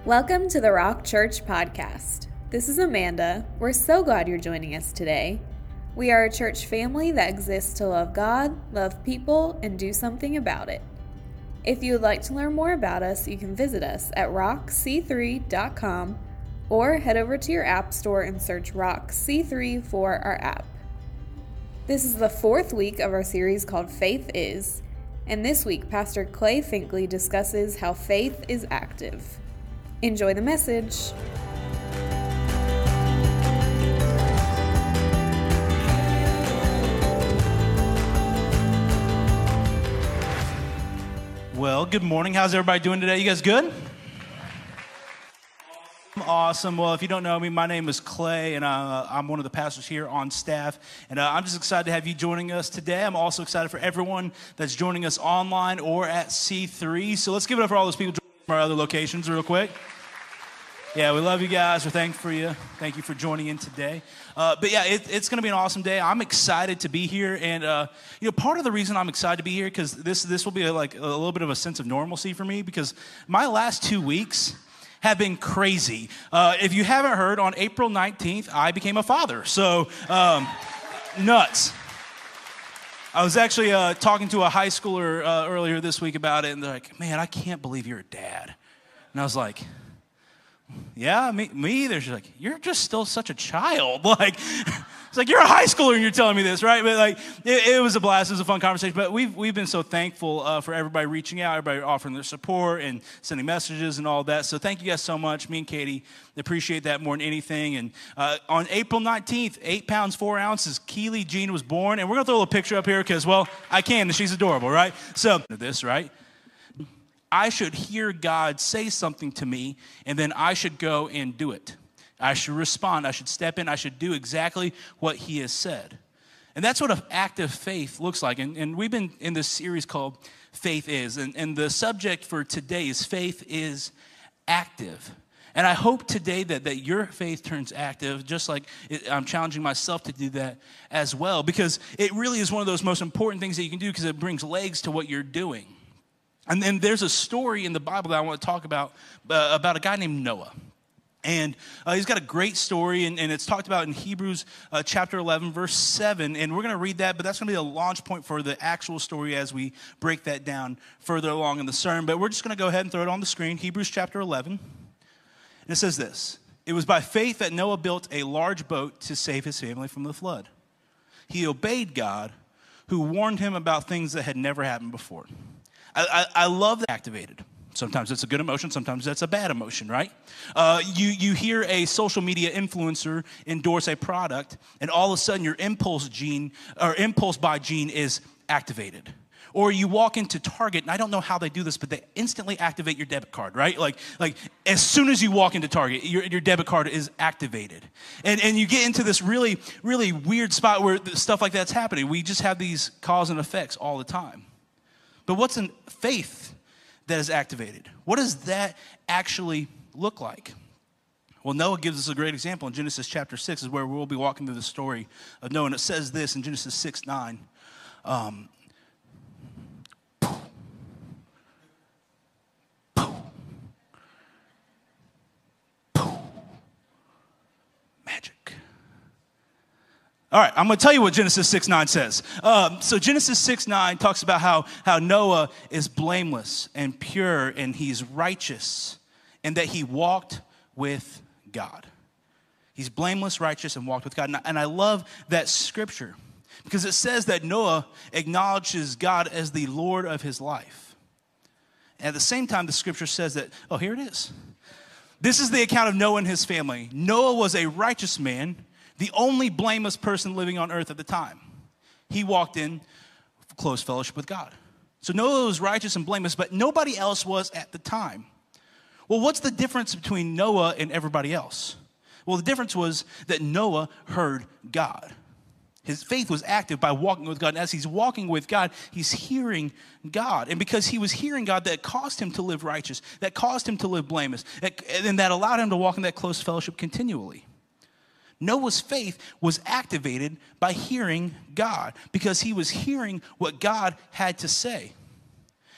Welcome to the Rock Church Podcast. This is Amanda. We're so glad you're joining us today. We are a church family that exists to love God, love people, and do something about it. If you would like to learn more about us, you can visit us at rockc3.com or head over to your app store and search Rock C3 for our app. This is the fourth week of our series called Faith Is, and this week Pastor Clay Finkley discusses how faith is active. Enjoy the message. Well, good morning. How's everybody doing today? You guys good? Awesome. Well, if you don't know me, my name is Clay, and I'm one of the pastors here on staff. And I'm just excited to have you joining us today. I'm also excited for everyone that's joining us online or at C3. So let's give it up for all those people joining from our other locations real quick. Yeah, we love you guys. We're thankful for you. Thank you for joining in today. But yeah, it's going to be an awesome day. I'm excited to be here, and part of the reason I'm excited to be here because this will be like a little bit of a sense of normalcy for me because my last 2 weeks have been crazy. If you haven't heard, on April 19th, I became a father. So nuts. I was actually talking to a high schooler earlier this week about it, and they're like, "Man, I can't believe you're a dad." And I was like, yeah, me either. She's like, you're just still such a child. Like, it's like, you're a high schooler and you're telling me this, right? But like, it was a blast. It was a fun conversation. But we've been so thankful for everybody reaching out, everybody offering their support and sending messages and all that. So thank you guys so much. Me and Katie appreciate that more than anything. And on April 19th, 8 pounds, 4 ounces, Keely Jean was born. And we're going to throw a little picture up here because, well, I can. She's adorable, right? So this, right? I should hear God say something to me, and then I should go and do it. I should respond. I should step in. I should do exactly what he has said. And that's what an active faith looks like. And we've been in this series called Faith Is. And the subject for today is faith is active. And I hope today that your faith turns active, just like I'm challenging myself to do that as well, because it really is one of those most important things that you can do because it brings legs to what you're doing. And then there's a story in the Bible that I want to talk about a guy named Noah. And he's got a great story, and it's talked about in Hebrews chapter 11, verse 7. And we're going to read that, but that's going to be a launch point for the actual story as we break that down further along in the sermon. But we're just going to go ahead and throw it on the screen, Hebrews chapter 11. And it says this: "It was by faith that Noah built a large boat to save his family from the flood. He obeyed God, who warned him about things that had never happened before." I love that activated. Sometimes it's a good emotion, sometimes that's a bad emotion, right? You hear a social media influencer endorse a product, and all of a sudden your impulse buy gene is activated. Or you walk into Target, and I don't know how they do this, but they instantly activate your debit card, right? Like as soon as you walk into Target, your debit card is activated. And you get into this really, really weird spot where stuff like that's happening. We just have these cause and effects all the time. But what's in faith that is activated? What does that actually look like? Well, Noah gives us a great example in Genesis chapter 6 is where we'll be walking through the story of Noah. And it says this in Genesis 6:9. Magic. All right, I'm going to tell you what Genesis 6:9 says. So Genesis 6:9 talks about how Noah is blameless and pure and he's righteous and that he walked with God. He's blameless, righteous, and walked with God. And I love that scripture because it says that Noah acknowledges God as the Lord of his life. And at the same time, the scripture says that, oh, here it is. This is the account of Noah and his family. Noah was a righteous man, the only blameless person living on earth at the time. He walked in close fellowship with God. So Noah was righteous and blameless, but nobody else was at the time. Well, what's the difference between Noah and everybody else? Well, the difference was that Noah heard God. His faith was active by walking with God. And as he's walking with God, he's hearing God. And because he was hearing God, that caused him to live righteous, that caused him to live blameless, and that allowed him to walk in that close fellowship continually. Noah's faith was activated by hearing God because he was hearing what God had to say.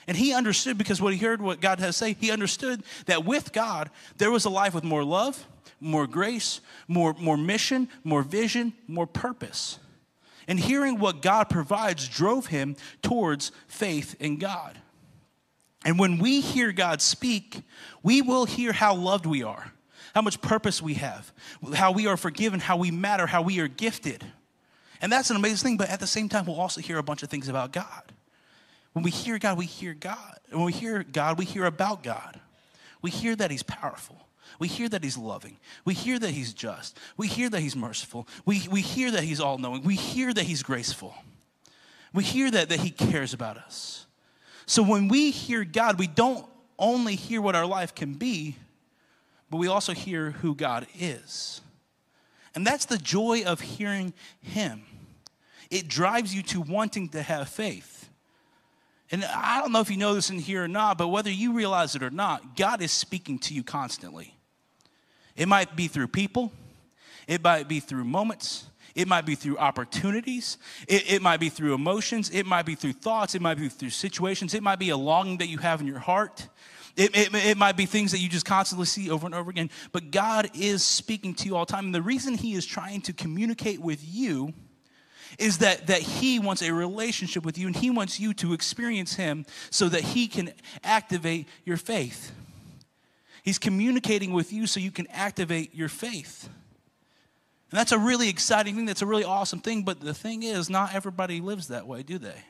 And he understood, because what he heard what God had to say, he understood that with God, there was a life with more love, more grace, more mission, more vision, more purpose. And hearing what God provides drove him towards faith in God. And when we hear God speak, we will hear how loved we are, how much purpose we have, how we are forgiven, how we matter, how we are gifted. And that's an amazing thing, but at the same time, we'll also hear a bunch of things about God. When we hear God, we hear God. And when we hear God, we hear about God. We hear that he's powerful. We hear that he's loving. We hear that he's just. We hear that he's merciful. We hear that he's all-knowing. We hear that he's graceful. We hear that he cares about us. So when we hear God, we don't only hear what our life can be, but we also hear who God is. And that's the joy of hearing him. It drives you to wanting to have faith. And I don't know if you know this in here or not, but whether you realize it or not, God is speaking to you constantly. It might be through people. It might be through moments. It might be through opportunities. It might be through emotions. It might be through thoughts. It might be through situations. It might be a longing that you have in your heart. It might be things that you just constantly see over and over again. But God is speaking to you all the time. And the reason he is trying to communicate with you is that he wants a relationship with you, and he wants you to experience him so that he can activate your faith. He's communicating with you so you can activate your faith. And that's a really exciting thing. That's a really awesome thing. But the thing is, not everybody lives that way, do they?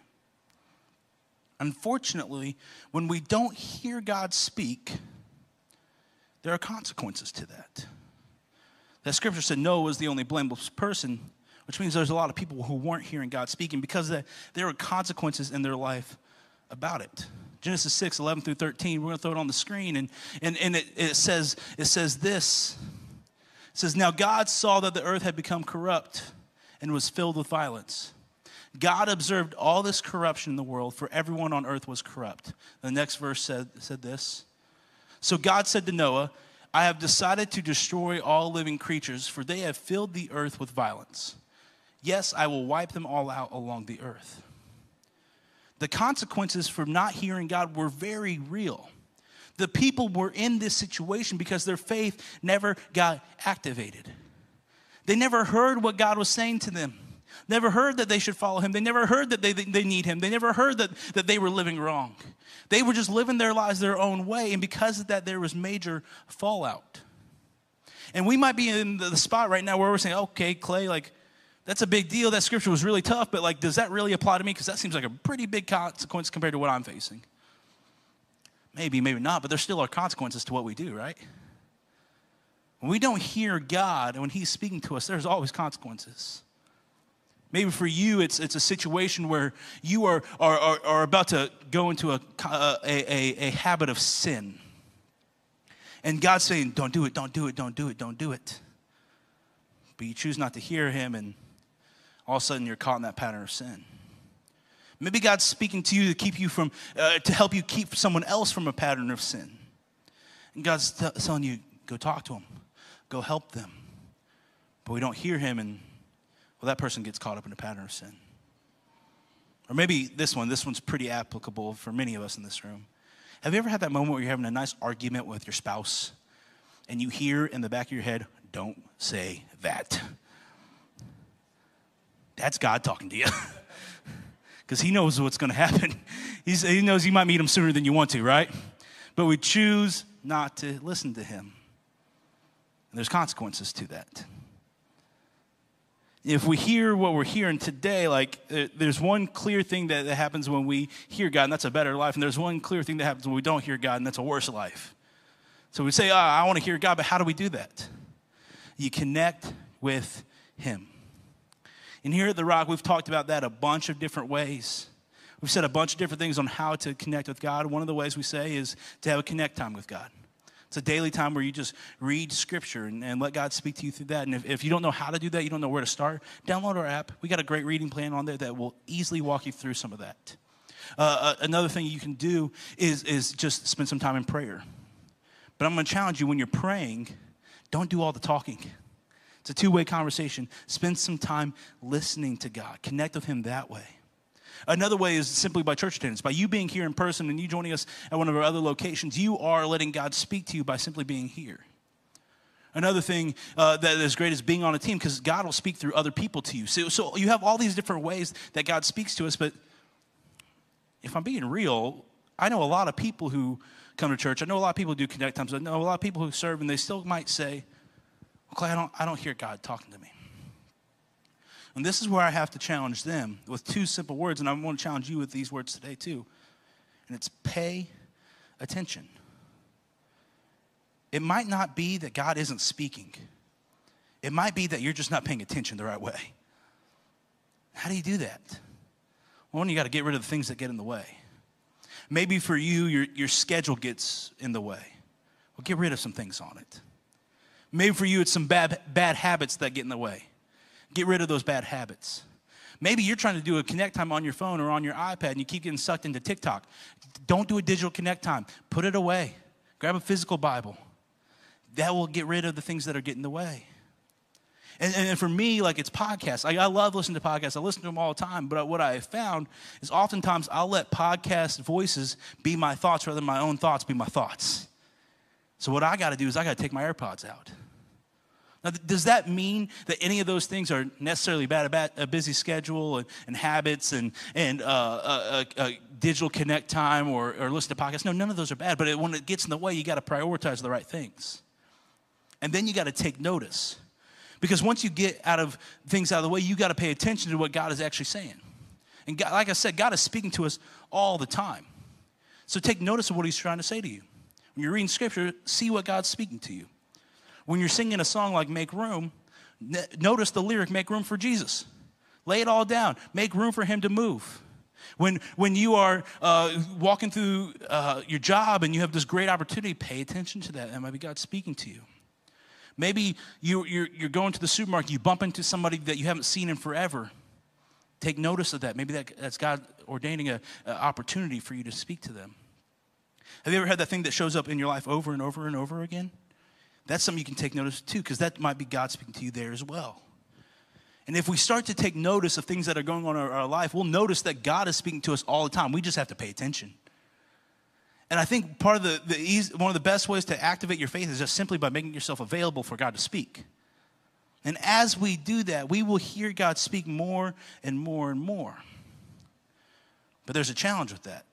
Unfortunately, when we don't hear God speak, there are consequences to that. That scripture said Noah was the only blameless person, which means there's a lot of people who weren't hearing God speaking because there were consequences in their life about it. Genesis 6, 11 through 13, we're going to throw it on the screen, and it says this. It says, now God saw that the earth had become corrupt and was filled with violence. God observed all this corruption in the world, for everyone on earth was corrupt. The next verse said this. So God said to Noah, I have decided to destroy all living creatures, for they have filled the earth with violence. Yes, I will wipe them all out along the earth. The consequences for not hearing God were very real. The people were in this situation because their faith never got activated. They never heard what God was saying to them. Never heard that they should follow him. They never heard that they need him. They never heard that they were living wrong. They were just living their lives their own way, and because of that, there was major fallout. And we might be in the spot right now where we're saying, okay, Clay, like, that's a big deal. That scripture was really tough, but like, does that really apply to me? Because that seems like a pretty big consequence compared to what I'm facing. Maybe, maybe not, but there still are consequences to what we do, right? When we don't hear God and when he's speaking to us, there's always consequences. Maybe for you, it's a situation where you are about to go into a habit of sin. And God's saying, don't do it, don't do it, don't do it, don't do it. But you choose not to hear him, and all of a sudden you're caught in that pattern of sin. Maybe God's speaking to you to keep you from, to help you keep someone else from a pattern of sin. And God's telling you, go talk to them, go help them. But we don't hear him, and well, that person gets caught up in a pattern of sin. Or maybe this one's pretty applicable for many of us in this room. Have you ever had that moment where you're having a nice argument with your spouse, and you hear in the back of your head, don't say that? That's God talking to you. Because he knows what's going to happen. He knows you might meet him sooner than you want to, right? But we choose not to listen to him. And there's consequences to that. If we hear what we're hearing today, like there's one clear thing that happens when we hear God, and that's a better life. And there's one clear thing that happens when we don't hear God, and that's a worse life. So we say, I want to hear God, but how do we do that? You connect with him. And here at The Rock, we've talked about that a bunch of different ways. We've said a bunch of different things on how to connect with God. One of the ways we say is to have a connect time with God. It's a daily time where you just read Scripture and let God speak to you through that. And if you don't know how to do that, you don't know where to start, download our app. We got a great reading plan on there that will easily walk you through some of that. Another thing you can do is just spend some time in prayer. But I'm going to challenge you, when you're praying, don't do all the talking. It's a two-way conversation. Spend some time listening to God. Connect with him that way. Another way is simply by church attendance. By you being here in person and you joining us at one of our other locations, you are letting God speak to you by simply being here. Another thing that is great is being on a team, because God will speak through other people to you. So you have all these different ways that God speaks to us, but if I'm being real, I know a lot of people who come to church. I know a lot of people who do connect times. I know a lot of people who serve, and they still might say, well, Clay, I don't hear God talking to me. And this is where I have to challenge them with two simple words, and I want to challenge you with these words today too. And it's pay attention. It might not be that God isn't speaking. It might be that you're just not paying attention the right way. How do you do that? Well, one, you got to get rid of the things that get in the way. Maybe for you, your schedule gets in the way. Well, get rid of some things on it. Maybe for you, it's some bad habits that get in the way. Get rid of those bad habits. Maybe you're trying to do a connect time on your phone or on your iPad and you keep getting sucked into TikTok. Don't do a digital connect time. Put it away. Grab a physical Bible. That will get rid of the things that are getting in the way. And for me, like, it's podcasts. I love listening to podcasts. I listen to them all the time. But what I have found is oftentimes I'll let podcast voices be my thoughts rather than my own thoughts be my thoughts. So what I got to do is I got to take my AirPods out. Now, does that mean that any of those things are necessarily bad about a busy schedule and habits and digital connect time or listen to podcasts? No, none of those are bad. But when it gets in the way, you got to prioritize the right things. And then you got to take notice. Because once you get things out of the way, you got to pay attention to what God is actually saying. And God, like I said, God is speaking to us all the time. So take notice of what he's trying to say to you. When you're reading scripture, see what God's speaking to you. When you're singing a song like Make Room, notice the lyric, make room for Jesus. Lay it all down. Make room for him to move. When you are walking through your job and you have this great opportunity, pay attention to that. That might be God speaking to you. Maybe you're going to the supermarket, you bump into somebody that you haven't seen in forever. Take notice of that. Maybe that's God ordaining an opportunity for you to speak to them. Have you ever had that thing that shows up in your life over and over and over again? That's something you can take notice of too, because that might be God speaking to you there as well. And if we start to take notice of things that are going on in our life, we'll notice that God is speaking to us all the time. We just have to pay attention. And I think part of one of the best ways to activate your faith is just simply by making yourself available for God to speak. And as we do that, we will hear God speak more and more and more. But there's a challenge with that.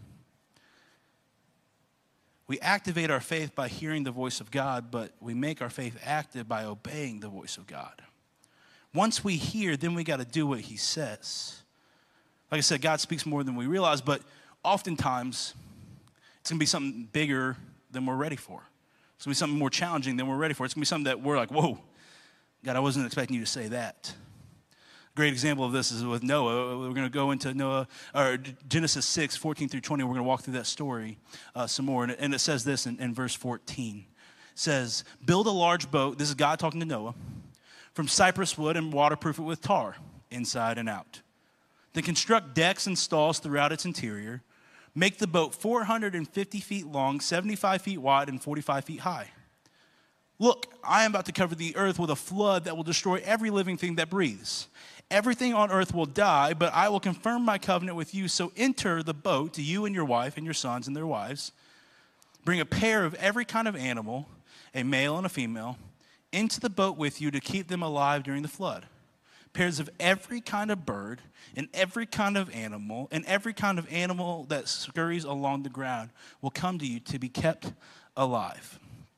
We activate our faith by hearing the voice of God, but we make our faith active by obeying the voice of God. Once we hear, then we got to do what he says. Like I said, God speaks more than we realize, but oftentimes it's going to be something bigger than we're ready for. It's going to be something more challenging than we're ready for. It's going to be something that we're like, whoa, God, I wasn't expecting you to say that. A great example of this is with Noah. We're going to go into Genesis 6, 14 through 20. We're going to walk through that story some more. And it says this in verse 14. It says, build a large boat. This is God talking to Noah. From cypress wood and waterproof it with tar, inside and out. Then construct decks and stalls throughout its interior. Make the boat 450 feet long, 75 feet wide, and 45 feet high. Look, I am about to cover the earth with a flood that will destroy every living thing that breathes. Everything on earth will die, but I will confirm my covenant with you. So enter the boat, you and your wife and your sons and their wives. Bring a pair of every kind of animal, a male and a female, into the boat with you to keep them alive during the flood. Pairs of every kind of bird and every kind of animal that scurries along the ground will come to you to be kept alive.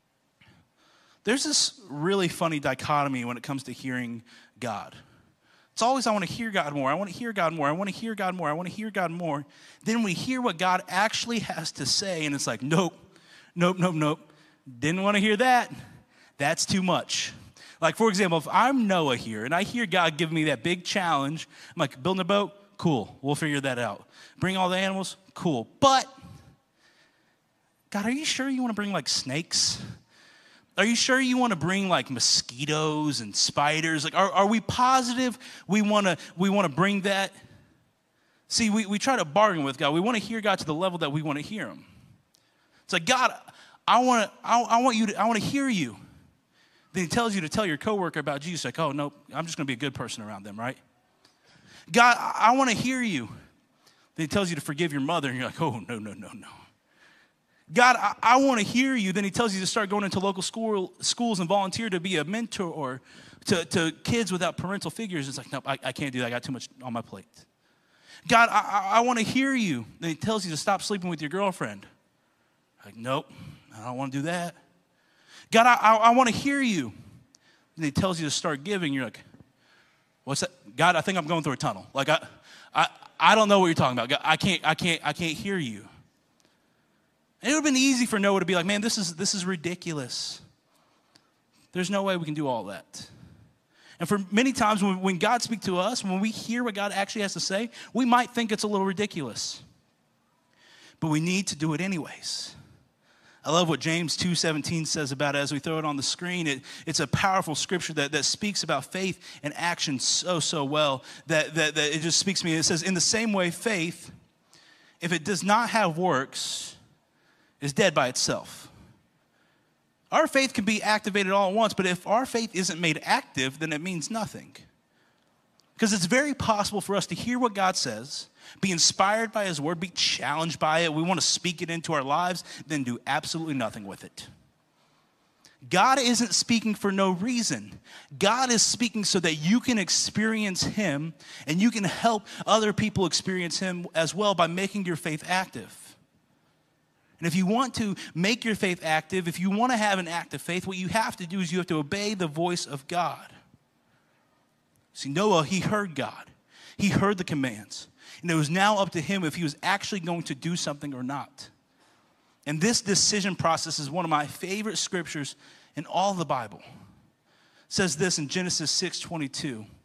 There's this really funny dichotomy when it comes to hearing God. It's always, I want to hear God more. I want to hear God more. I want to hear God more. I want to hear God more. Then we hear what God actually has to say, and it's like, nope. Didn't want to hear that. That's too much. Like, for example, if I'm Noah here and I hear God give me that big challenge, I'm like, building a boat? Cool. We'll figure that out. Bring all the animals? Cool. But, God, are you sure you want to bring, like, snakes? Are you sure you want to bring, like, mosquitoes and spiders? Like, are we positive we want to bring that? See, we try to bargain with God. We want to hear God to the level that we want to hear him. It's like, God, I want to hear you. Then he tells you to tell your coworker about Jesus. Like, oh, no, I'm just going to be a good person around them, right? God, I want to hear you. Then he tells you to forgive your mother, and you're like, oh, no. God, I want to hear you. Then he tells you to start going into local schools and volunteer to be a mentor or to kids without parental figures. It's like, no, I can't do that. I got too much on my plate. God, I want to hear you. Then he tells you to stop sleeping with your girlfriend. Like, nope, I don't want to do that. God, I want to hear you. Then he tells you to start giving. You're like, what's that? God, I think I'm going through a tunnel. Like, I don't know what you're talking about. God, I can't hear you. And it would have been easy for Noah to be like, man, this is ridiculous. There's no way we can do all that. And for many times when God speaks to us, when we hear what God actually has to say, we might think it's a little ridiculous. But we need to do it anyways. I love what James 2:17 says about it as we throw it on the screen. It's a powerful scripture that speaks about faith and action so well that it just speaks to me. It says, in the same way, faith, if it does not have works, is dead by itself. Our faith can be activated all at once, but if our faith isn't made active, then it means nothing. Because it's very possible for us to hear what God says, be inspired by his word, be challenged by it, we want to speak it into our lives, then do absolutely nothing with it. God isn't speaking for no reason. God is speaking so that you can experience him and you can help other people experience him as well by making your faith active. And if you want to make your faith active, if you want to have an active faith, what you have to do is you have to obey the voice of God. See, Noah, he heard God. He heard the commands. And it was now up to him if he was actually going to do something or not. And this decision process is one of my favorite scriptures in all of the Bible. It says this in Genesis 6:22. It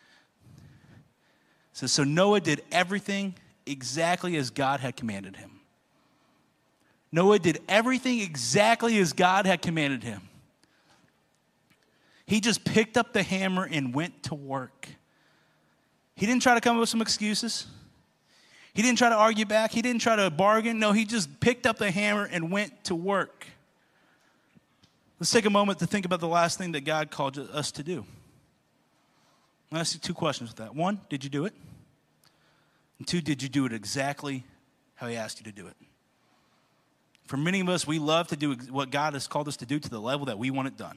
says, so Noah did everything exactly as God had commanded him. Noah did everything exactly as God had commanded him. He just picked up the hammer and went to work. He didn't try to come up with some excuses. He didn't try to argue back. He didn't try to bargain. No, he just picked up the hammer and went to work. Let's take a moment to think about the last thing that God called us to do. I'll ask you two questions with that. One, did you do it? And two, did you do it exactly how he asked you to do it? For many of us, we love to do what God has called us to do to the level that we want it done.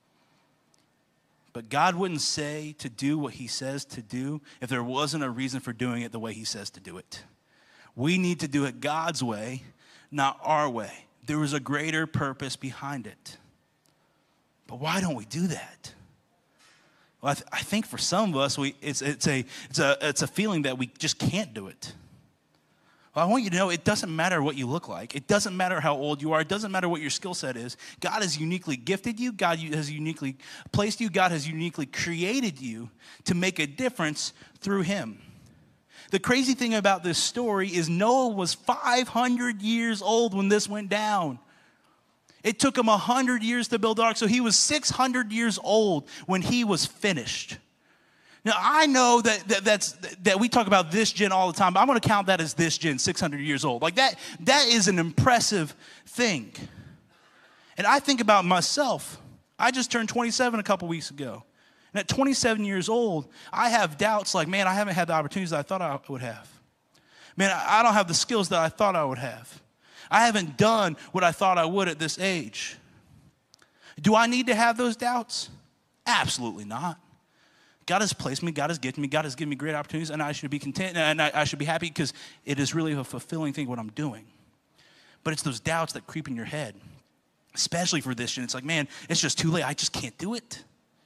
But God wouldn't say to do what he says to do if there wasn't a reason for doing it the way he says to do it. We need to do it God's way, not our way. There is a greater purpose behind it. But why don't we do that? Well, I think for some of us, it's a feeling that we just can't do it. Well, I want you to know it doesn't matter what you look like. It doesn't matter how old you are. It doesn't matter what your skill set is. God has uniquely gifted you. God has uniquely placed you. God has uniquely created you to make a difference through him. The crazy thing about this story is Noah was 500 years old when this went down. It took him 100 years to build the ark, so he was 600 years old when he was finished. Now, I know that we talk about this gen all the time, but I'm going to count that as this gen, 600 years old. Like that is an impressive thing. And I think about myself. I just turned 27 a couple weeks ago. And at 27 years old, I have doubts like, man, I haven't had the opportunities that I thought I would have. Man, I don't have the skills that I thought I would have. I haven't done what I thought I would at this age. Do I need to have those doubts? Absolutely not. God has placed me, God has gifted me, God has given me great opportunities, and I should be content, and I should be happy because it is really a fulfilling thing what I'm doing. But it's those doubts that creep in your head, especially for this, and it's like, man, it's just too late. I just can't do it.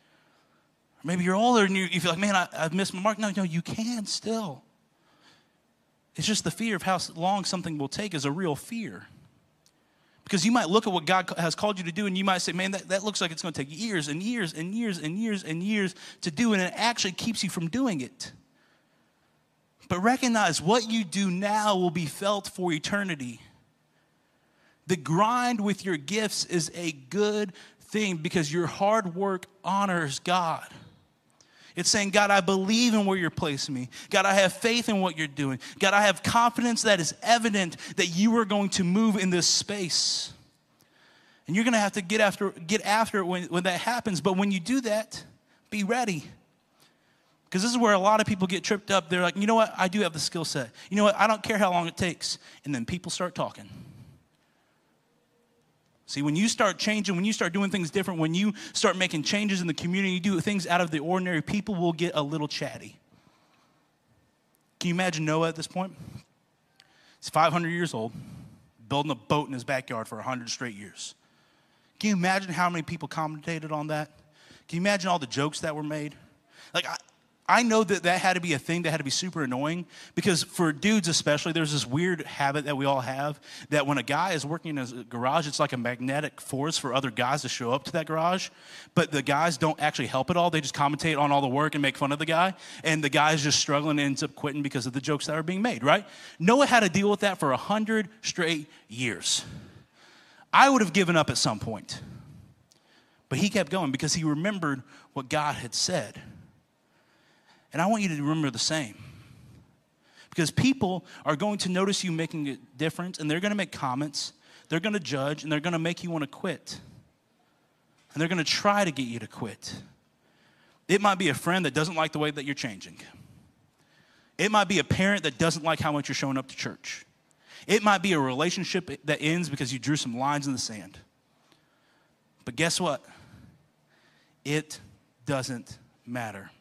Or maybe you're older and you feel like, man, I've missed my mark. No, you can still. It's just the fear of how long something will take is a real fear. Because you might look at what God has called you to do and you might say, man, that looks like it's going to take years and years and years and years and years to do, and it actually keeps you from doing it. But recognize what you do now will be felt for eternity. The grind with your gifts is a good thing because your hard work honors God. It's saying, God, I believe in where you're placing me. God, I have faith in what you're doing. God, I have confidence that is evident that you are going to move in this space. And you're going to have to get after it when that happens. But when you do that, be ready. Because this is where a lot of people get tripped up. They're like, you know what? I do have the skill set. You know what? I don't care how long it takes. And then people start talking. See, when you start changing, when you start doing things different, when you start making changes in the community, you do things out of the ordinary, people will get a little chatty. Can you imagine Noah at this point? He's 500 years old, building a boat in his backyard for 100 straight years. Can you imagine how many people commentated on that? Can you imagine all the jokes that were made? Like, I know that had to be a thing that had to be super annoying, because for dudes especially, there's this weird habit that we all have that when a guy is working in his garage, it's like a magnetic force for other guys to show up to that garage, but the guys don't actually help at all. They just commentate on all the work and make fun of the guy, and the guy is just struggling and ends up quitting because of the jokes that are being made, right? Noah had to deal with that for 100 straight years. I would have given up at some point, but he kept going because he remembered what God had said. And I want you to remember the same. Because people are going to notice you making a difference, and they're going to make comments, they're going to judge, and they're going to make you want to quit. And they're going to try to get you to quit. It might be a friend that doesn't like the way that you're changing. It might be a parent that doesn't like how much you're showing up to church. It might be a relationship that ends because you drew some lines in the sand. But guess what? It doesn't matter.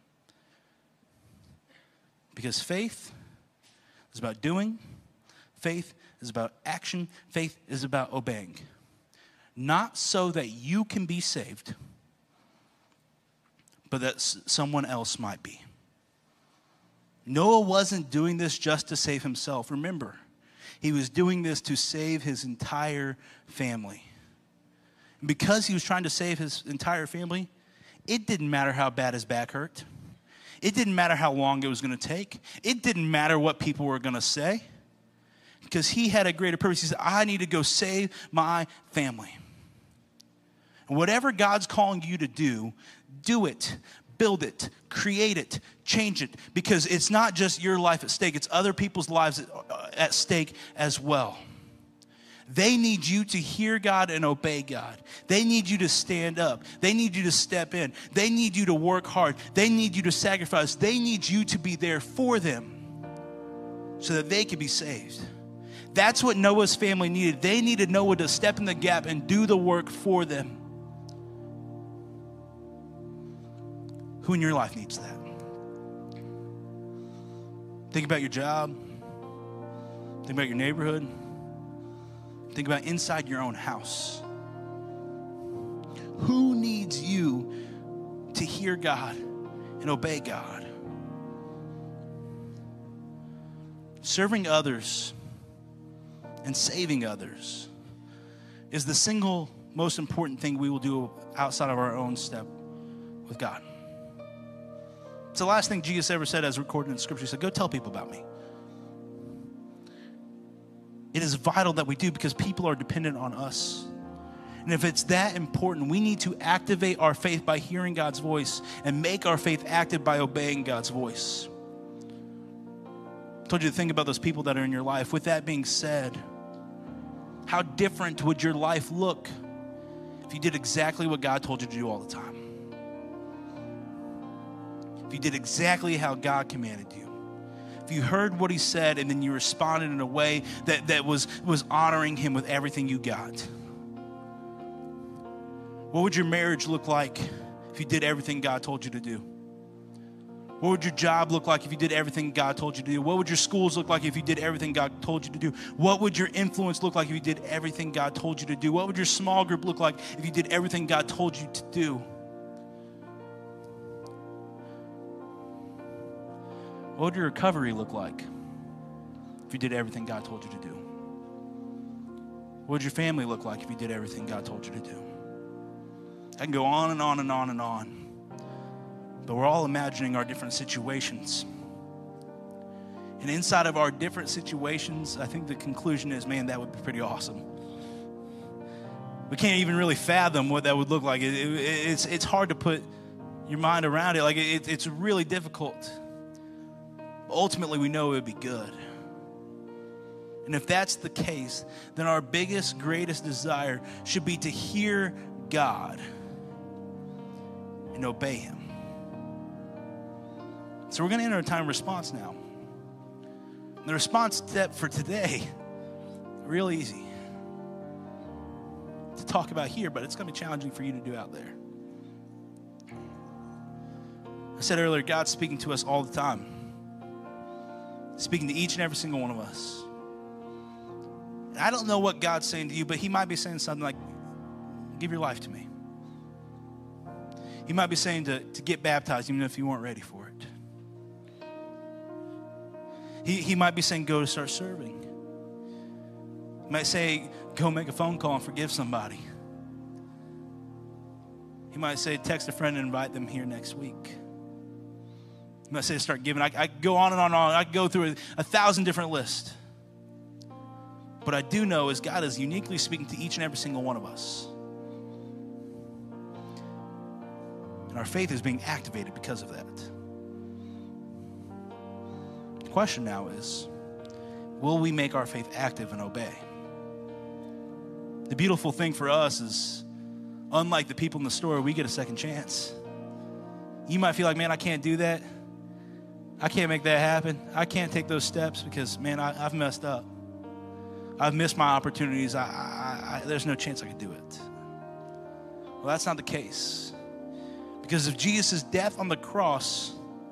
Because faith is about doing, faith is about action, faith is about obeying. Not so that you can be saved, but that someone else might be. Noah wasn't doing this just to save himself. Remember, he was doing this to save his entire family. And because he was trying to save his entire family, it didn't matter how bad his back hurt. It didn't matter how long it was going to take. It didn't matter what people were going to say, because he had a greater purpose. He said, I need to go save my family. And whatever God's calling you to do it, build it, create it, change it, because it's not just your life at stake. It's other people's lives at stake as well. They need you to hear God and obey God. They need you to stand up. They need you to step in. They need you to work hard. They need you to sacrifice. They need you to be there for them so that they can be saved. That's what Noah's family needed. They needed Noah to step in the gap and do the work for them. Who in your life needs that? Think about your job. Think about your neighborhood. Think about inside your own house. Who needs you to hear God and obey God? Serving others and saving others is the single most important thing we will do outside of our own step with God. It's the last thing Jesus ever said as recorded in Scripture. He said, go tell people about me. It is vital that we do, because people are dependent on us. And if it's that important, we need to activate our faith by hearing God's voice and make our faith active by obeying God's voice. I told you to think about those people that are in your life. With that being said, how different would your life look if you did exactly what God told you to do all the time? If you did exactly how God commanded you. If you heard what he said and then you responded in a way that was honoring him with everything you got. What would your marriage look like if you did everything God told you to do? What would your job look like if you did everything God told you to do? What would your schools look like if you did everything God told you to do? What would your influence look like if you did everything God told you to do? What would your small group look like if you did everything God told you to do? What would your recovery look like if you did everything God told you to do? What would your family look like if you did everything God told you to do? I can go on and on and on and on. But we're all imagining our different situations. And inside of our different situations, I think the conclusion is, man, that would be pretty awesome. We can't even really fathom what that would look like. It's hard to put your mind around it. Like it's really difficult. Ultimately, we know it would be good. And if that's the case, then our biggest, greatest desire should be to hear God and obey him. So we're going to enter a time of response now. The response step for today, real easy to talk about here, but it's going to be challenging for you to do out there. I said earlier, God's speaking to us all the time. He's speaking to each and every single one of us. And I don't know what God's saying to you, but he might be saying something like, give your life to me. He might be saying to get baptized even if you weren't ready for it. He might be saying, go to start serving. He might say, go make a phone call and forgive somebody. He might say, text a friend and invite them here next week. He might say, start giving. I go on and on and on. I go through 1,000 different lists. What I do know is God is uniquely speaking to each and every single one of us. And our faith is being activated because of that. The question now is, will we make our faith active and obey? The beautiful thing for us is, unlike the people in the story, we get a second chance. You might feel like, man, I can't do that. I can't make that happen. I can't take those steps because, man, I've messed up. I've missed my opportunities. There's no chance I could do it. Well, that's not the case. Because of Jesus' death on the cross,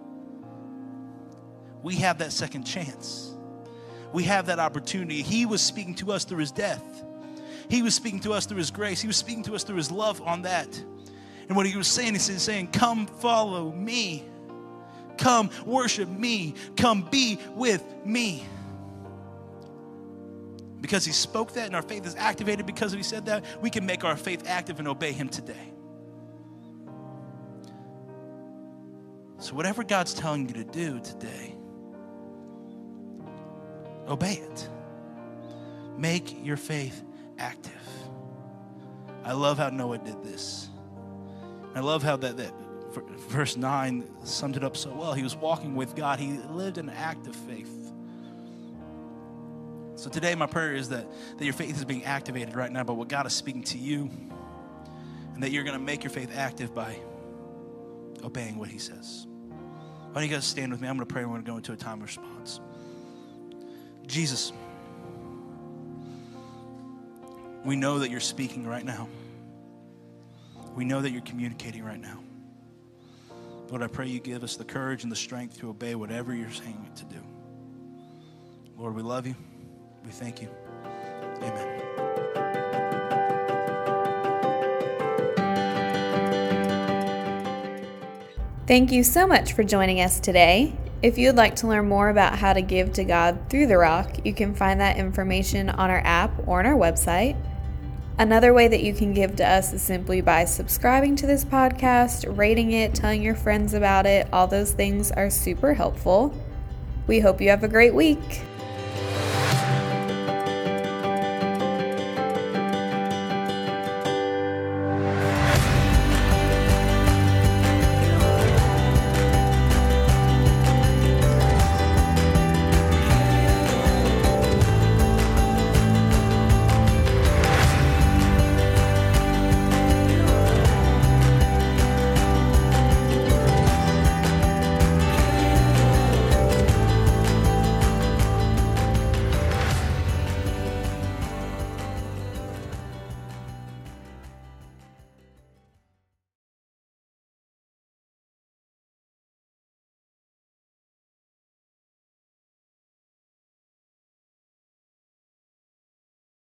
we have that second chance. We have that opportunity. He was speaking to us through his death. He was speaking to us through his grace. He was speaking to us through his love on that. And what he was saying, he's saying, come follow me. Come worship me. Come be with me. Because he spoke that and our faith is activated because he said that, we can make our faith active and obey him today. So whatever God's telling you to do today, obey it. Make your faith active. I love how Noah did this. I love how that verse 9 summed it up so well. He was walking with God. He lived an act of faith. So today my prayer is that your faith is being activated right now by what God is speaking to you, and that you're going to make your faith active by obeying what he says. Why don't you guys stand with me? I'm going to pray and we're going to go into a time of response. Jesus, we know that you're speaking right now. We know that you're communicating right now. Lord, I pray you give us the courage and the strength to obey whatever you're saying to do. Lord, we love you. We thank you. Amen. Thank you so much for joining us today. If you'd like to learn more about how to give to God through The Rock, you can find that information on our app or on our website. Another way that you can give to us is simply by subscribing to this podcast, rating it, telling your friends about it. All those things are super helpful. We hope you have a great week.